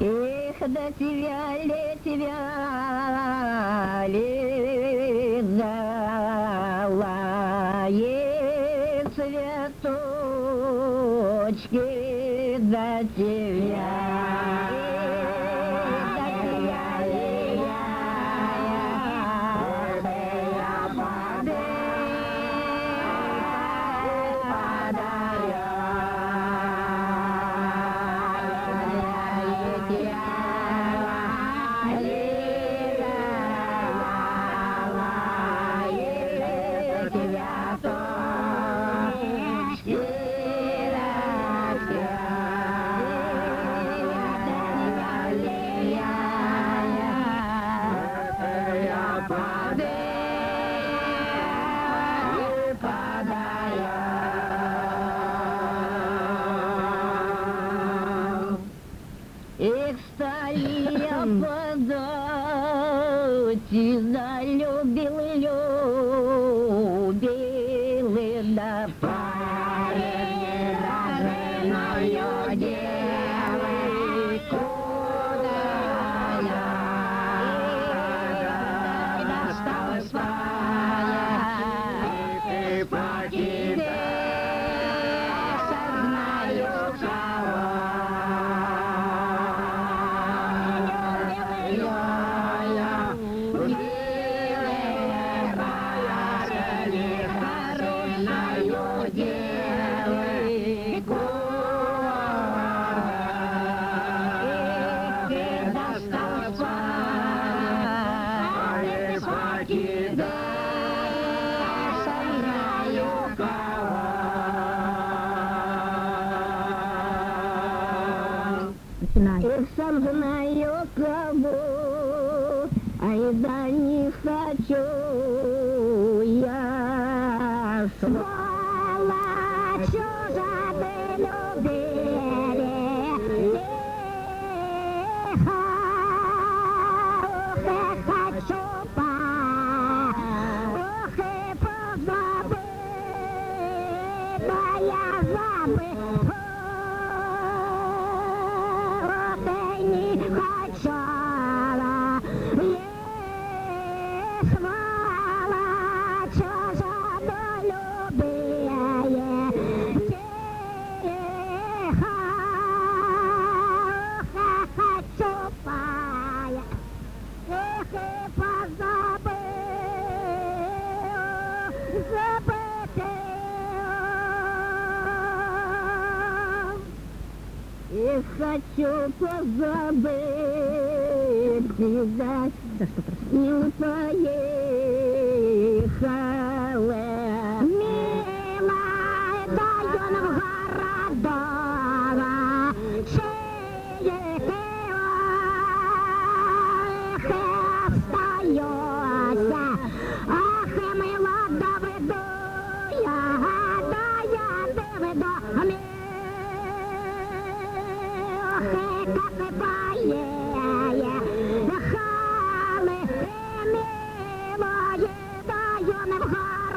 Эх, до тебя летели золотые цветочки, до тебя. Эх, стали опадать, и залюбил, да парень даже мою девочку, достала своя, и ты покидаешь, сознаю кого. Эх, сам знаю кого, ай да не хочу я. Сволочь, чужа ты любили, тихо, ох, и хочу ох, и позабыть, да я забыть. Хотела, сволочь, жадолюбие, тихо, хочу пая, эх, и позабыть, забыть. И хочу позабыть, видать, не поехала. Милая, даю нам городова, чьи эх, остаешься. Ах, и мила, доведу я, да я доведу. Как и поея, халы, милое, даю нам